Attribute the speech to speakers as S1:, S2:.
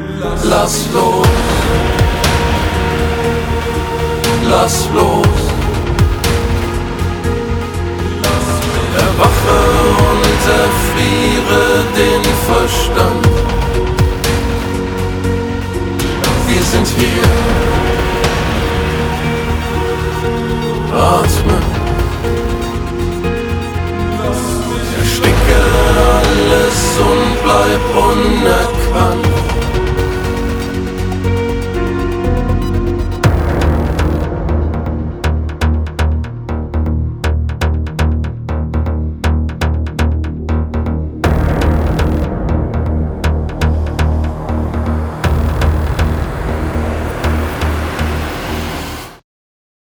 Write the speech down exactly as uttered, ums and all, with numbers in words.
S1: Lass los, lass los. Erwache und erfriere den Verstand. Wir sind hier. Atme. Ersticke alles und bleib unerkannt.